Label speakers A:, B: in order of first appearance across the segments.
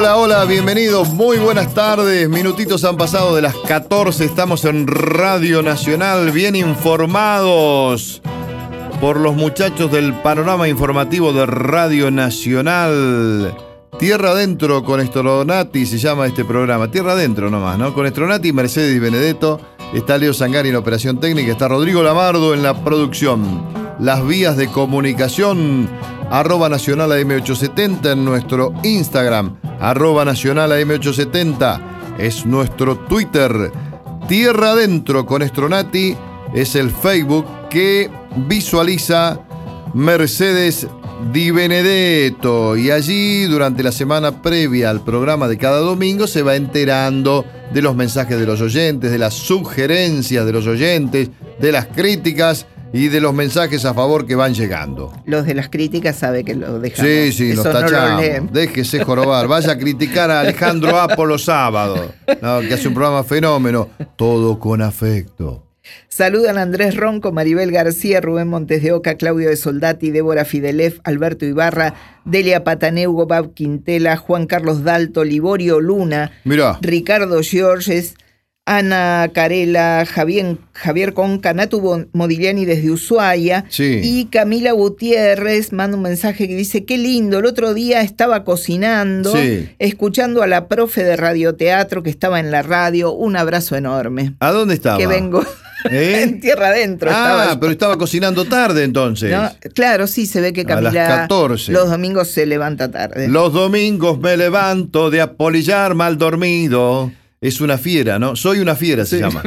A: Hola, hola, bienvenidos, muy buenas tardes. Minutitos han pasado de las 14, estamos en Radio Nacional, bien informados por los muchachos del panorama informativo de Radio Nacional. Tierra Adentro con Estronati se llama este programa. Tierra Adentro nomás, ¿no? Con Estronati, Mercedes y Benedetto. Está Leo Zangari en la operación técnica. Está Rodrigo Lamardo en la producción. Las vías de comunicación, @Nacional AM870 en nuestro Instagram. @Nacional AM870 es nuestro Twitter. Tierra Adentro con Estronati es el Facebook que visualiza Mercedes Di Benedetto, y allí durante la semana previa al programa de cada domingo se va enterando de los mensajes de los oyentes, de las sugerencias de los oyentes, de las críticas y de los mensajes a favor que van llegando.
B: Los de las críticas sabe que lo dejamos.
A: Sí,
B: eso
A: los tachamos.
B: No
A: Déjese jorobar. Vaya a criticar a Alejandro Apo los sábados, ¿no? Que hace un programa fenómeno. Todo con afecto.
B: Saludan a Andrés Ronco, Maribel García, Rubén Montes de Oca, Claudio de Soldati, Débora Fidelef, Alberto Ibarra, Delia Pataneugo, Bab Quintela, Juan Carlos Dalto, Liborio Luna,
A: Mirá.
B: Ricardo Giorges, Ana Carela, Javier Conca, Natu Modigliani desde Ushuaia,
A: Sí.
B: Y Camila Gutiérrez manda un mensaje que dice: qué lindo, el otro día estaba cocinando,
A: Sí.
B: escuchando a la profe de radioteatro que estaba en la radio. Un abrazo enorme.
A: ¿A dónde estaba?
B: Que vengo en Tierra Adentro.
A: Pero estaba cocinando tarde entonces.
B: ¿No? Claro, sí, se ve que Camila
A: A las 14.
B: los domingos se levanta tarde.
A: Los domingos me levanto de apolillar mal dormido. Es una fiera, ¿no? Soy una fiera, se llama.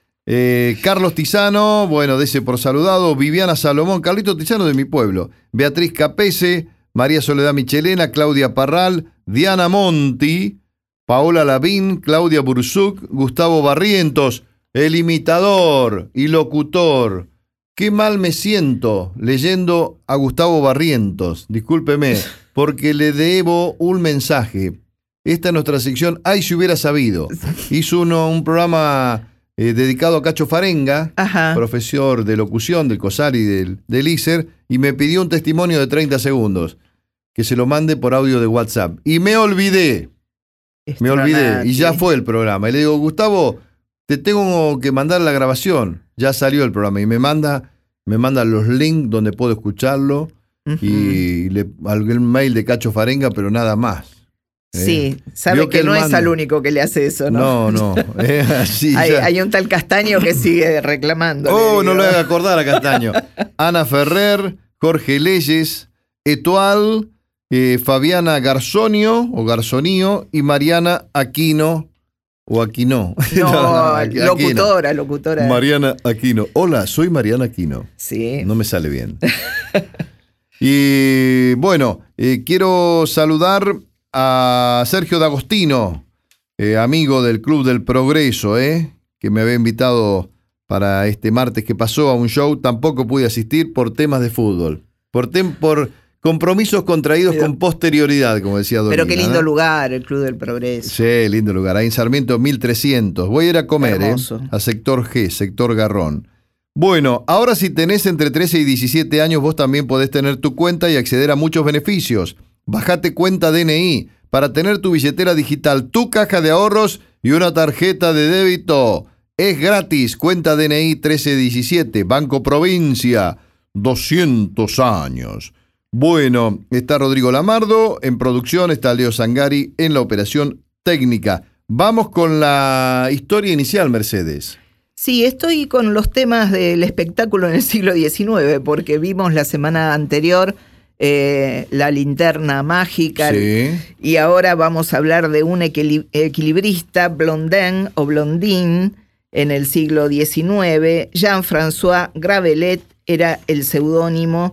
A: Carlos Tizano, bueno, dese por saludado. Viviana Salomón, Carlito Tizano de mi pueblo. Beatriz Capese, María Soledad Michelena, Claudia Parral, Diana Monti, Paola Lavín, Claudia Bursuc, Gustavo Barrientos, el imitador y locutor. Qué mal me siento leyendo a Gustavo Barrientos, discúlpeme, porque le debo un mensaje. Esta es nuestra sección Ay, si hubiera sabido. Hizo un programa dedicado a Cacho Farenga,
B: Ajá.
A: profesor de locución del COSAR y del ISER, y me pidió un testimonio de 30 segundos, que se lo mande por audio de WhatsApp. Y me olvidé, y ya fue el programa. Y le digo, Gustavo, te tengo que mandar la grabación. Ya salió el programa y me manda los links donde puedo escucharlo. Uh-huh. Y el mail de Cacho Farenga, pero nada más.
B: Sí, sabe que no es al único que le hace eso, ¿no?
A: No. Así,
B: hay un tal Castaño que sigue reclamando.
A: No le haga acordar a Castaño. Ana Ferrer, Jorge Leyes, Etual, Fabiana Garzonio y Mariana Aquino. O Aquino.
B: No, locutora.
A: Mariana Aquino. Hola, soy Mariana Aquino.
B: Sí.
A: No me sale bien. Y bueno, quiero saludar a Sergio D'Agostino, amigo del Club del Progreso, que me había invitado para este martes que pasó a un show. Tampoco pude asistir por temas de fútbol, por compromisos contraídos con posterioridad, como decía Dolina.
B: Pero qué lindo lugar, el Club del Progreso.
A: Sí, lindo lugar, ahí en Sarmiento 1300. Voy a ir a comer, a sector G, sector Garrón. Bueno, ahora si tenés entre 13 y 17 años, vos también podés tener tu cuenta y acceder a muchos beneficios. Bajate Cuenta DNI para tener tu billetera digital, tu caja de ahorros y una tarjeta de débito. Es gratis. Cuenta DNI 1317, Banco Provincia, 200 años. Bueno, está Rodrigo Lamardo en producción, está Leo Zangari en la operación técnica. Vamos con la historia inicial, Mercedes.
B: Sí, estoy con los temas del espectáculo en el siglo XIX, porque vimos la semana anterior la linterna mágica, sí. Y ahora vamos a hablar de un equilibrista, Blondin o Blondin, en el siglo XIX. Jean-François Gravelet era el seudónimo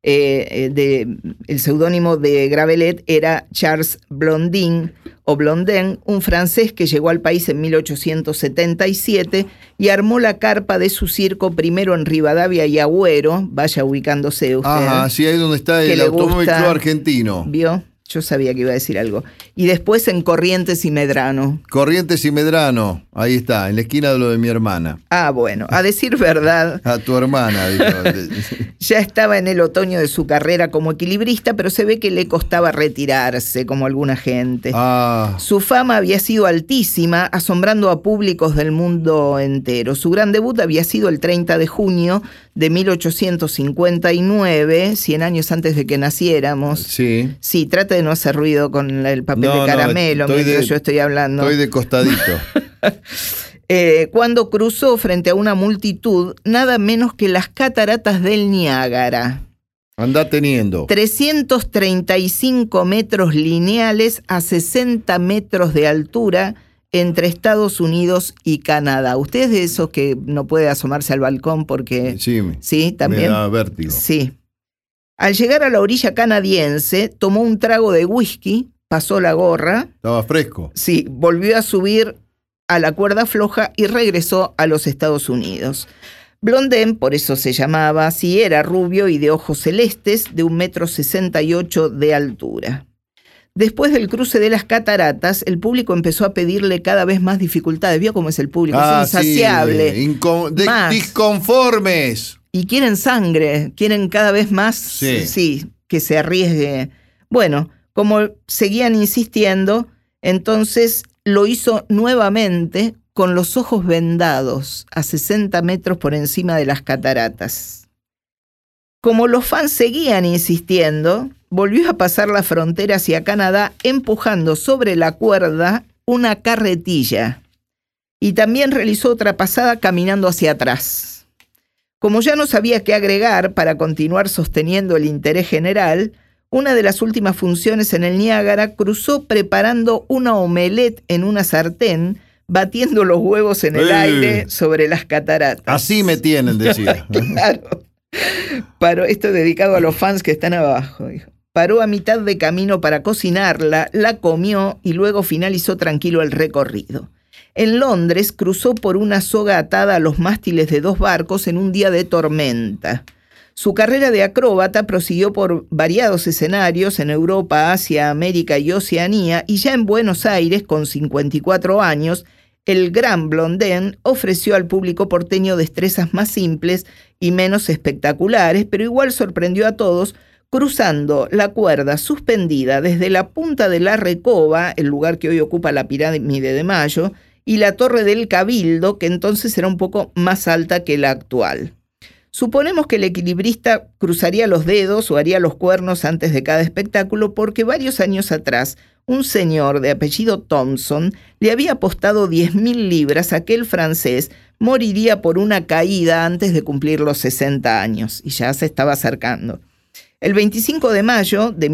B: de Gravelet era Charles Blondin o Blondin, un francés que llegó al país en 1877 y armó la carpa de su circo primero en Rivadavia y Agüero. Vaya ubicándose usted.
A: Ajá, sí, ahí donde está el Automóvil Club Argentino.
B: ¿Vio? Yo sabía que iba a decir algo. Y después en Corrientes y Medrano.
A: Corrientes y Medrano, ahí está, en la esquina de lo de mi hermana.
B: Ah, bueno, a decir verdad.
A: A tu hermana, dijo.
B: Ya estaba en el otoño de su carrera como equilibrista, pero se ve que le costaba retirarse, como alguna gente. Su fama había sido altísima, asombrando a públicos del mundo entero. Su gran debut había sido el 30 de junio de 1859, 100 años antes de que naciéramos.
A: Sí.
B: Sí, trate de no hacer ruido con el papel de caramelo mientras yo estoy hablando.
A: Estoy de costadito.
B: Cuando cruzó frente a una multitud, nada menos que las cataratas del Niágara.
A: Anda teniendo.
B: 335 metros lineales a 60 metros de altura entre Estados Unidos y Canadá. ¿Usted es de esos que no puede asomarse al balcón porque... Sí, también.
A: Me da vértigo.
B: Sí. Al llegar a la orilla canadiense, tomó un trago de whisky, pasó la gorra.
A: Estaba fresco.
B: Sí, volvió a subir a la cuerda floja y regresó a los Estados Unidos. Blondin, por eso se llamaba así, era rubio y de ojos celestes, de 1,68 m de altura. Después del cruce de las cataratas, el público empezó a pedirle cada vez más dificultades. ¿Vio cómo es el público? Es insaciable.
A: Disconformes.
B: Y quieren sangre, quieren cada vez más que se arriesgue. Bueno, como seguían insistiendo, entonces lo hizo nuevamente con los ojos vendados a 60 metros por encima de las cataratas. Como los fans seguían insistiendo, volvió a pasar la frontera hacia Canadá empujando sobre la cuerda una carretilla y también realizó otra pasada caminando hacia atrás. Como ya no sabía qué agregar para continuar sosteniendo el interés general, una de las últimas funciones en el Niágara cruzó preparando una omelette en una sartén, batiendo los huevos en el aire sobre las cataratas.
A: Así me tienen, decía.
B: Claro. Paró, esto dedicado a los fans que están abajo, dijo. Paró a mitad de camino para cocinarla, la comió y luego finalizó tranquilo el recorrido. En Londres cruzó por una soga atada a los mástiles de 2 barcos en un día de tormenta. Su carrera de acróbata prosiguió por variados escenarios en Europa, Asia, América y Oceanía, y ya en Buenos Aires, con 54 años, el gran Blondin ofreció al público porteño destrezas más simples y menos espectaculares, pero igual sorprendió a todos, cruzando la cuerda suspendida desde la punta de la Recoba, el lugar que hoy ocupa la pirámide de Mayo, y la Torre del Cabildo, que entonces era un poco más alta que la actual. Suponemos que el equilibrista cruzaría los dedos o haría los cuernos antes de cada espectáculo porque varios años atrás un señor de apellido Thompson le había apostado 10.000 libras a que el francés moriría por una caída antes de cumplir los 60 años, y ya se estaba acercando. El 25 de mayo de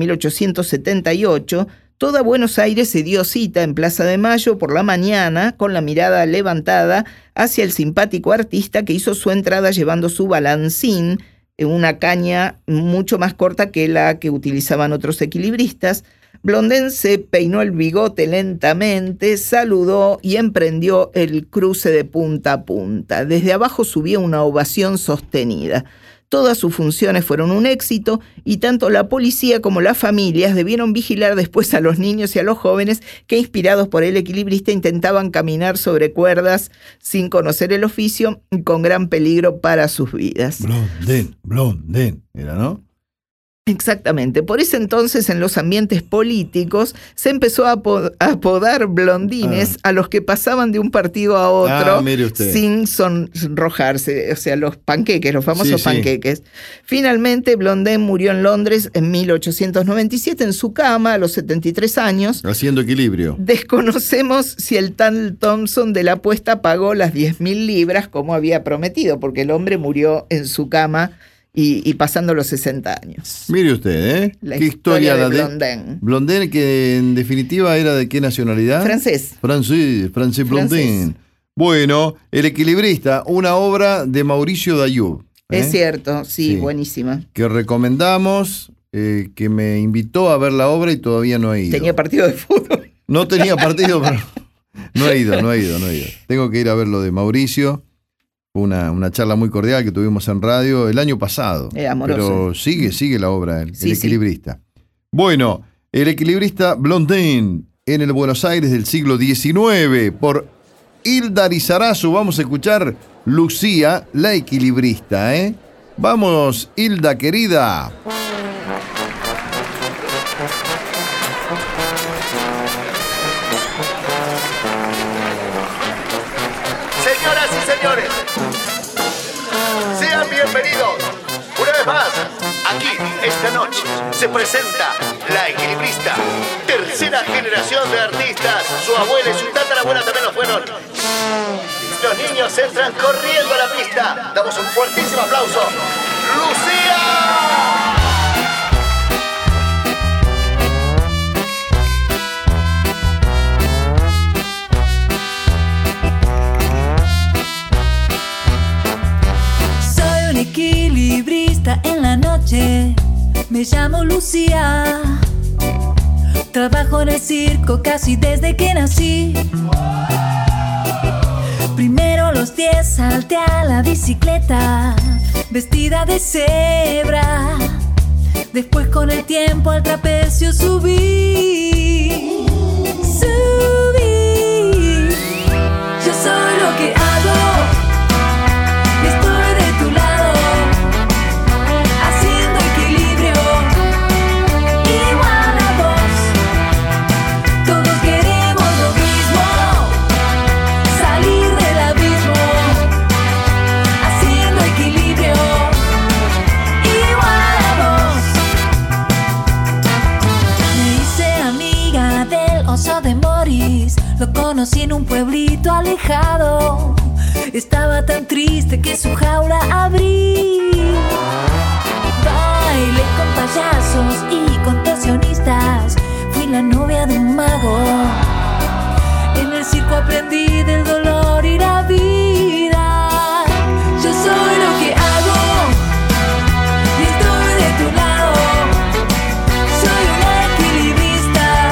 B: 1878, toda Buenos Aires se dio cita en Plaza de Mayo por la mañana, con la mirada levantada hacia el simpático artista que hizo su entrada llevando su balancín, una caña mucho más corta que la que utilizaban otros equilibristas. Blondin se peinó el bigote lentamente, saludó y emprendió el cruce de punta a punta. Desde abajo subía una ovación sostenida. Todas sus funciones fueron un éxito y tanto la policía como las familias debieron vigilar después a los niños y a los jóvenes que, inspirados por el equilibrista, intentaban caminar sobre cuerdas sin conocer el oficio y con gran peligro para sus vidas.
A: Blondin, era, ¿no?
B: Exactamente. Por ese entonces, en los ambientes políticos, se empezó a apodar blondines a los que pasaban de un partido a otro sin sonrojarse. O sea, los panqueques, los famosos panqueques. Finalmente, Blondin murió en Londres en 1897 en su cama a los 73 años.
A: Haciendo equilibrio.
B: Desconocemos si el tal Thompson de la apuesta pagó las 10.000 libras como había prometido, porque el hombre murió en su cama y pasando los 60 años.
A: Mire usted,
B: La qué historia de Blondin.
A: Blondin, que en definitiva era ¿de qué nacionalidad?
B: Francés.
A: Francés Blondin. Bueno, El equilibrista, una obra de Mauricio Dayub.
B: Es cierto, sí, buenísima.
A: Que recomendamos, que me invitó a ver la obra y todavía no he ido.
B: Tenía partido de fútbol.
A: No tenía partido, pero no he ido. Tengo que ir a ver lo de Mauricio. Una charla muy cordial que tuvimos en radio el año pasado.
B: Amoroso.
A: Pero sigue la obra, el equilibrista. Bueno, El equilibrista Blondin en el Buenos Aires del siglo XIX. Por Hilda Lizarazu vamos a escuchar Lucía, la equilibrista, ¿eh? Vamos, Hilda querida.
C: Señoras y señores, sean bienvenidos una vez más. Aquí, esta noche, se presenta La Equilibrista, tercera generación de artistas. Su abuela y su tatarabuela también lo fueron. Los niños entran corriendo a la pista. Damos un fuertísimo aplauso. ¡Lucía!
D: Equilibrista en la noche, me llamo Lucía. Trabajo en el circo casi desde que nací. Primero a los 10 salté a la bicicleta, vestida de cebra. Después con el tiempo al trapecio subí. Yo soy lo que hago. Lo conocí en un pueblito alejado. Estaba tan triste que su jaula abrí. Bailé con payasos y contorsionistas. Fui la novia de un mago. En el circo aprendí del dolor y la vida. Yo soy lo que hago y estoy de tu lado. Soy una equilibrista.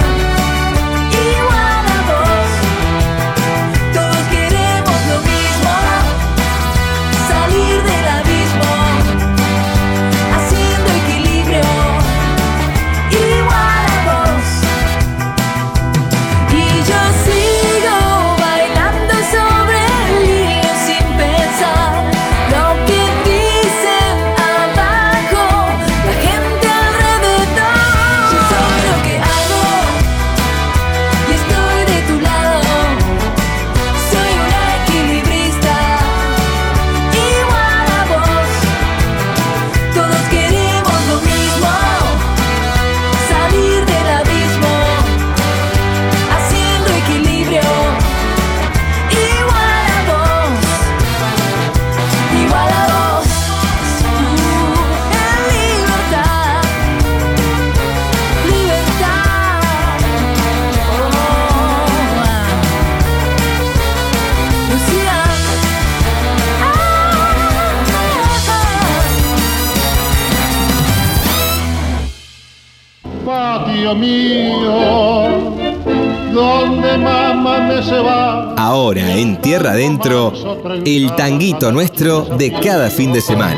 E: Mío, donde mamá me se va.
F: Ahora en Tierra Adentro, el tanguito nuestro de cada fin de semana.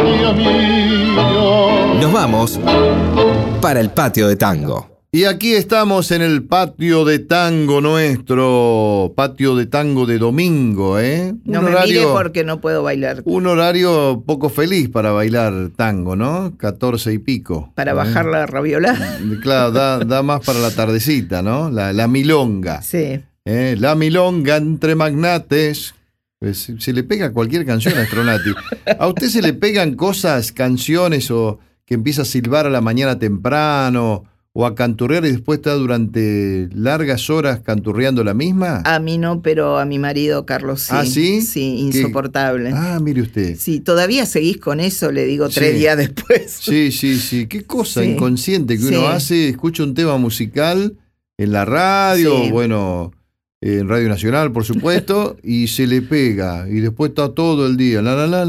F: Nos vamos para el patio de tango.
A: Y aquí estamos en el patio de tango nuestro, patio de tango de domingo, ¿eh?
B: No me mire porque no puedo bailar.
A: Un horario poco feliz para bailar tango, ¿no? 14 y pico.
B: Para bajar la raviola.
A: Claro, da más para la tardecita, ¿no? La milonga.
B: Sí.
A: La milonga entre magnates. Pues, se le pega cualquier canción a Stronati. ¿A usted se le pegan cosas, canciones o que empieza a silbar a la mañana temprano? ¿O a canturrear y después está durante largas horas canturreando la misma?
B: A mí no, pero a mi marido, Carlos, sí.
A: ¿Ah, sí?
B: Sí, insoportable.
A: Mire usted.
B: Sí, todavía seguís con eso, le digo 3 días después.
A: Sí. Qué cosa inconsciente que uno hace. Escucha un tema musical en la radio, bueno, en Radio Nacional, por supuesto, y se le pega. Y después está todo el día,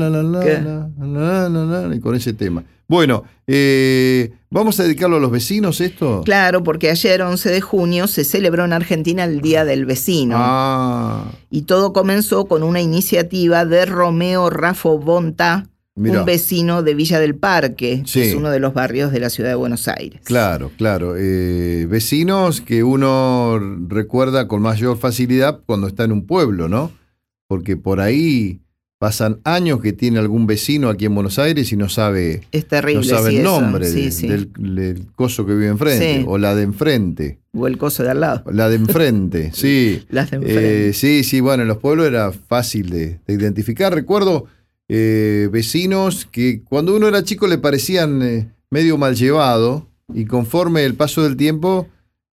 A: y con ese tema. Bueno, ¿vamos a dedicarlo a los vecinos esto?
B: Claro, porque ayer, 11 de junio, se celebró en Argentina el Día del Vecino. Y todo comenzó con una iniciativa de Romeo Raffo Bonta, un vecino de Villa del Parque,
A: sí,
B: que es uno de los barrios de la ciudad de Buenos Aires.
A: Claro. Vecinos que uno recuerda con mayor facilidad cuando está en un pueblo, ¿no? Porque por ahí pasan años que tiene algún vecino aquí en Buenos Aires y no sabe,
B: es terrible,
A: el nombre
B: sí.
A: del coso que vive enfrente,
B: sí,
A: o la de enfrente.
B: O el coso de al lado.
A: La de enfrente, sí.
B: Las de enfrente.
A: Sí, bueno, en los pueblos era fácil de identificar. Recuerdo vecinos que cuando uno era chico le parecían medio mal llevado, y conforme el paso del tiempo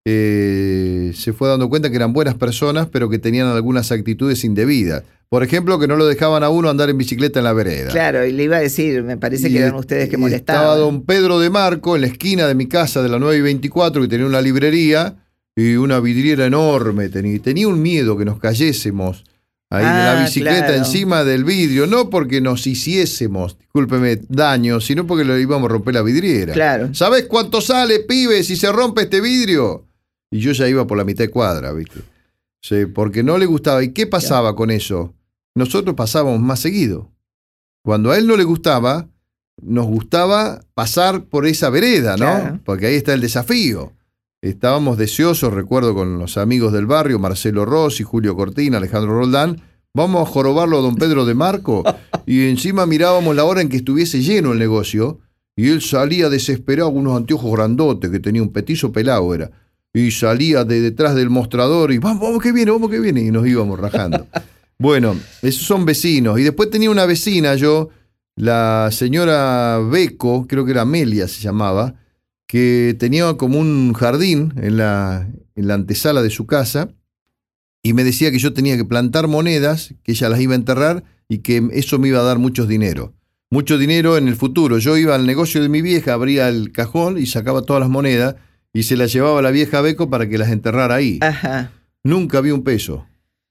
A: se fue dando cuenta que eran buenas personas, pero que tenían algunas actitudes indebidas. Por ejemplo, que no lo dejaban a uno andar en bicicleta en la vereda.
B: Claro, y le iba a decir, me parece que eran ustedes que molestaban.
A: Estaba don Pedro de Marco en la esquina de mi casa de la 9 y 24, que tenía una librería y una vidriera enorme. Tenía un miedo que nos cayésemos ahí de la bicicleta, claro, encima del vidrio. No porque nos hiciésemos, discúlpeme, daño, sino porque le íbamos a romper la vidriera.
B: Claro.
A: ¿Sabés cuánto sale, pibe, si se rompe este vidrio? Y yo ya iba por la mitad de cuadra, ¿viste? Sí, porque no le gustaba. ¿Y qué pasaba con eso? Nosotros pasábamos más seguido. Cuando a él no le gustaba, nos gustaba pasar por esa vereda, ¿no?
B: Claro.
A: Porque ahí está el desafío. Estábamos deseosos, recuerdo, con los amigos del barrio, Marcelo Rossi, Julio Cortina, Alejandro Roldán, vamos a jorobarlo a don Pedro de Marco, y encima mirábamos la hora en que estuviese lleno el negocio, y él salía desesperado con unos anteojos grandotes, que tenía un petizo pelado, era, y salía de detrás del mostrador, y vamos que viene, y nos íbamos rajando. Bueno, esos son vecinos. Y después tenía una vecina yo, la señora Beco, creo que era Amelia se llamaba, que tenía como un jardín en la antesala de su casa, y me decía que yo tenía que plantar monedas, que ella las iba a enterrar, y que eso me iba a dar mucho dinero en el futuro. Yo iba al negocio de mi vieja, abría el cajón y sacaba todas las monedas, y se las llevaba a la vieja Beco para que las enterrara ahí.
B: Ajá.
A: Nunca vi un peso,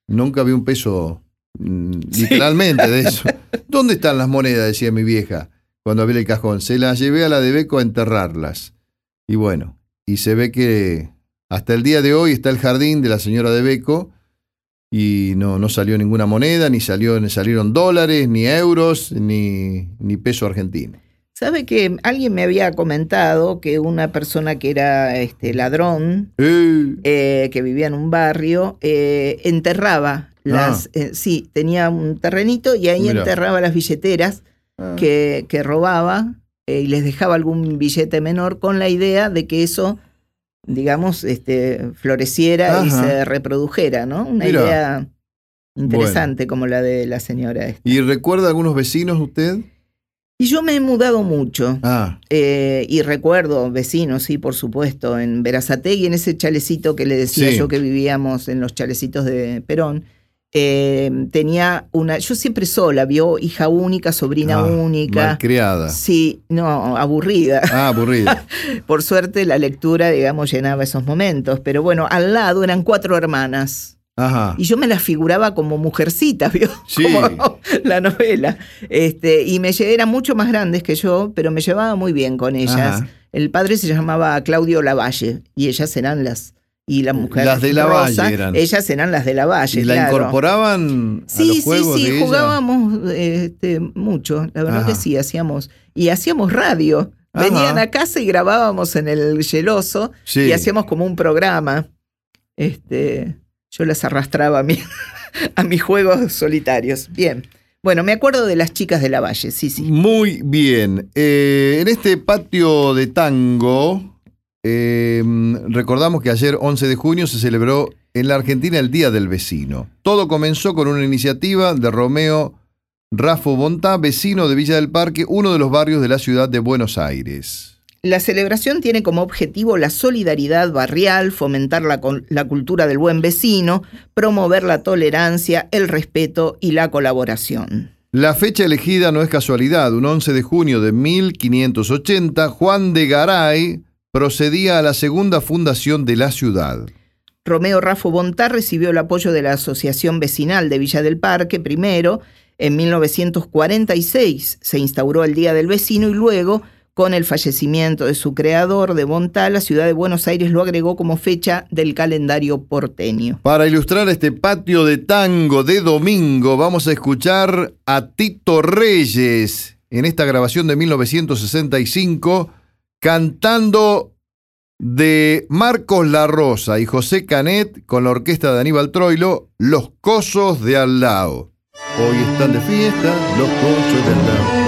A: literalmente, de eso. ¿Dónde están las monedas?, decía mi vieja cuando abría el cajón. Se las llevé a la de Beco a enterrarlas. Y bueno, y se ve que hasta el día de hoy está el jardín de la señora de Beco, y no salió ninguna moneda, ni salieron dólares, ni euros, ni peso argentino.
B: ¿Sabe que alguien me había comentado que una persona que era ladrón, que vivía en un barrio, enterraba las... sí, tenía un terrenito y ahí enterraba las billeteras que robaba, y les dejaba algún billete menor con la idea de que eso, digamos, floreciera y se reprodujera, ¿no? Una idea interesante, como la de la señora esta.
A: ¿Y recuerda algunos vecinos usted?
B: Y yo me he mudado mucho, y recuerdo vecinos, sí, por supuesto, en Berazategui, en ese chalecito que le decía yo que vivíamos, en los chalecitos de Perón, tenía yo siempre sola, hija única, sobrina única.
A: Malcriada.
B: Sí, no, aburrida.
A: Aburrida.
B: Por suerte la lectura, digamos, llenaba esos momentos, pero bueno, al lado eran 4 hermanas.
A: Ajá.
B: Y yo me las figuraba como mujercitas, ¿vio?
A: Sí.
B: Como la novela. Y eran mucho más grandes que yo, pero me llevaba muy bien con ellas. Ajá. El padre se llamaba Claudio Lavalle, y ellas eran y la mujer
A: las de Lavalle eran.
B: Ellas eran las de Lavalle.
A: ¿Y la incorporaban a los juegos de ella? Sí, jugábamos
B: mucho, la verdad que sí, hacíamos radio. Ajá. Venían a casa y grabábamos en el Geloso, y hacíamos como un programa. Yo las arrastraba a mis juegos solitarios. Bien. Bueno, me acuerdo de las chicas de Lavalle, sí.
A: Muy bien. En este patio de tango, recordamos que ayer, 11 de junio, se celebró en la Argentina el Día del Vecino. Todo comenzó con una iniciativa de Romeo Raffo Bontá, vecino de Villa del Parque, uno de los barrios de la ciudad de Buenos Aires.
B: La celebración tiene como objetivo la solidaridad barrial, fomentar la cultura del buen vecino, promover la tolerancia, el respeto y la colaboración.
A: La fecha elegida no es casualidad. Un 11 de junio de 1580, Juan de Garay procedía a la segunda fundación de la ciudad.
B: Romeo Raffo Bontá recibió el apoyo de la Asociación Vecinal de Villa del Parque primero. En 1946 se instauró el Día del Vecino, y luego, con el fallecimiento de su creador, de Bontá, la ciudad de Buenos Aires lo agregó como fecha del calendario porteño.
A: Para ilustrar este patio de tango de domingo, vamos a escuchar a Tito Reyes, en esta grabación de 1965, cantando de Marcos La Rosa y José Canet con la orquesta de Aníbal Troilo, Los Cosos de Al Lao. Hoy están de fiesta Los Cosos de Al Lao.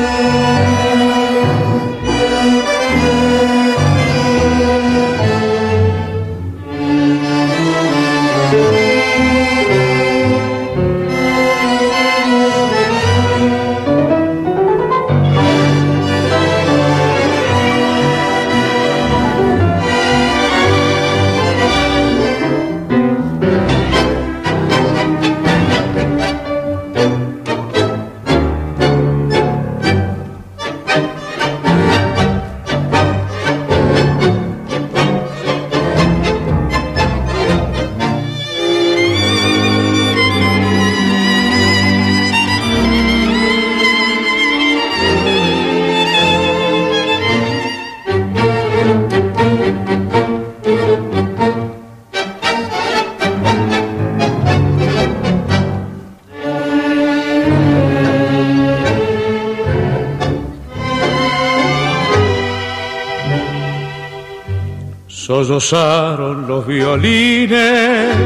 G: Sollozaron los violines,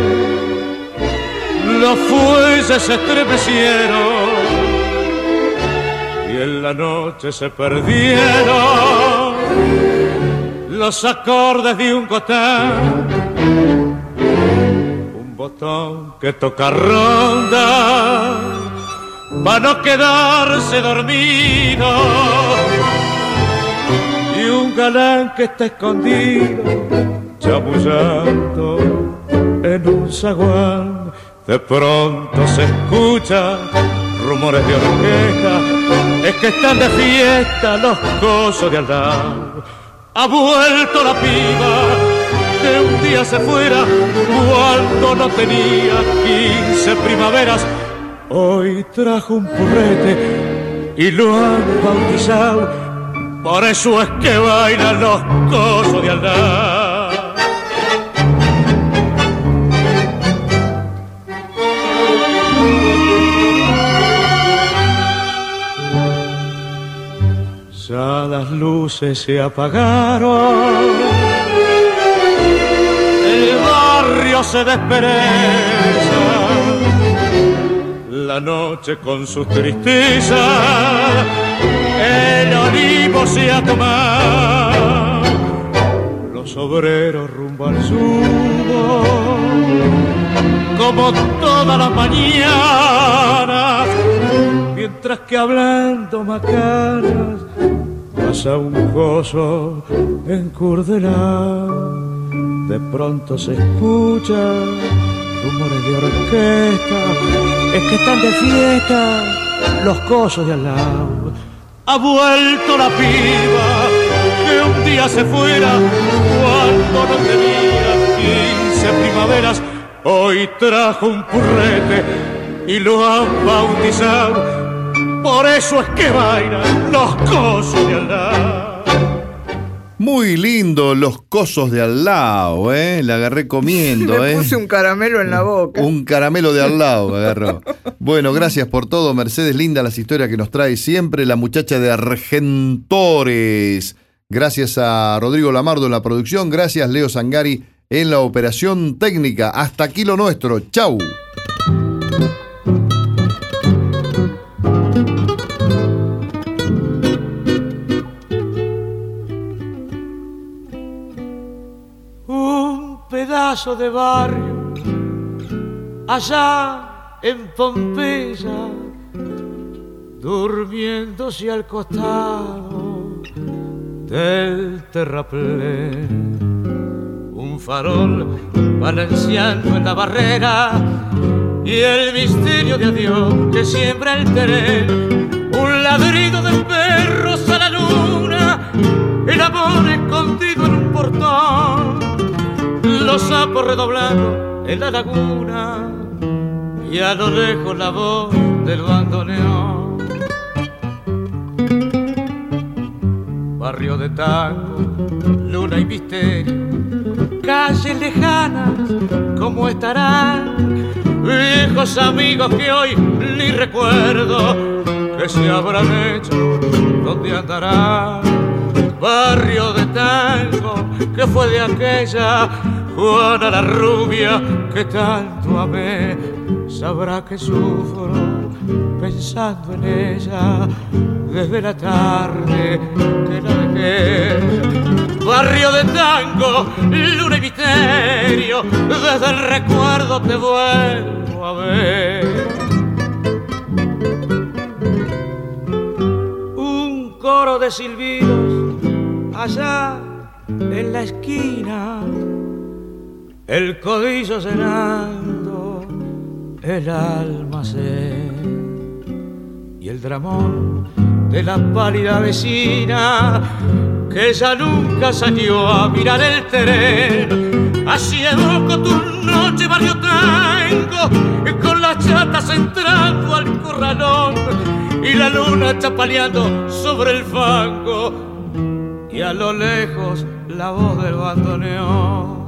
G: los fuelles se estremecieron y en la noche se perdieron los acordes de un cotán, un botón que toca ronda para no quedarse dormido y un galán que está escondido chamullando en un zaguán. De pronto se escuchan rumores de orquesta, es que están de fiesta Los Cosos de Al Lao. Ha vuelto la piba que un día se fuera cuando no tenía 15 primaveras. Hoy trajo un purrete y lo han bautizado, por eso es que bailan Los Cosos de Al Lao. Ya las luces se apagaron, el barrio se despereza, la noche con sus tristezas, el olivo se ha tomado, los obreros rumbo al sur, como todas las mañanas, mientras que hablando macanas pasa un coso encurdelado. De pronto se escuchan rumores de orquesta, es que están de fiesta Los Cosos de Al Lao. Ha vuelto la piba que un día se fuera cuando no tenía 15 primaveras. Hoy trajo un purrete y lo han bautizado, por eso es que bailan Los Cosos de Al Lao.
A: Muy lindo Los Cosos de Al Lao, la agarré comiendo.
B: Me puse un caramelo en la boca.
A: Un caramelo de Al Lao agarró. Bueno, gracias por todo, Mercedes. Linda las historias que nos trae siempre. La muchacha de Argentores. Gracias a Rodrigo Lamardo en la producción. Gracias, Leo Zangari, en la operación técnica. Hasta aquí lo nuestro. Chau.
G: Pedazo de barrio allá en Pompeya, durmiéndose al costado del terraplén, un farol balanceando en la barrera y el misterio de adiós que siembra el tren, un ladrido de perros a la luna, el amor escondido en un portón, los sapos redoblando en la laguna y a lo lejos la voz del bandoneón. Barrio de tango, luna y misterio, calles lejanas, ¿cómo estarán? Viejos amigos que hoy ni recuerdo, que se habrán hecho, ¿dónde andarán? Barrio de tango que fue de aquella Juana la rubia que tanto amé, sabrá que sufro pensando en ella desde la tarde que la dejé. Barrio de tango, luna y misterio, desde el recuerdo te vuelvo a ver. Un coro de silbidos allá en la esquina, el codillo cenando el almacén y el dramón de la pálida vecina que ya nunca salió a mirar el tren. Así evoco tu noche, barrio tango, con las chatas entrando al corralón y la luna chapaleando sobre el fango y a lo lejos la voz del bandoneón.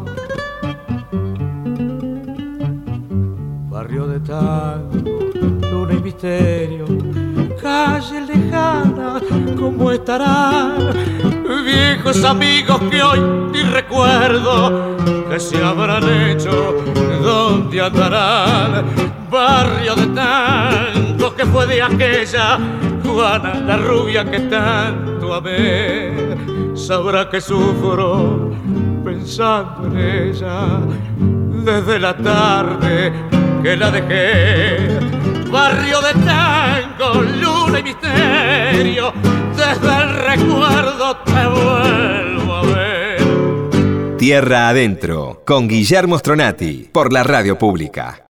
G: Barrio de tango, luna y misterio, calle lejana, ¿cómo estarán? Viejos amigos que hoy ni recuerdo, que se habrán hecho, ¿dónde andarán? Barrio de tango que fue de aquella Juana la rubia que tanto amé, sabrá que sufro pensando en ella desde la tarde que la dejé. Barrio de tango, luna y misterio, desde el recuerdo te vuelvo a ver.
F: Tierra Adentro, con Guillermo Stronati, por la Radio Pública.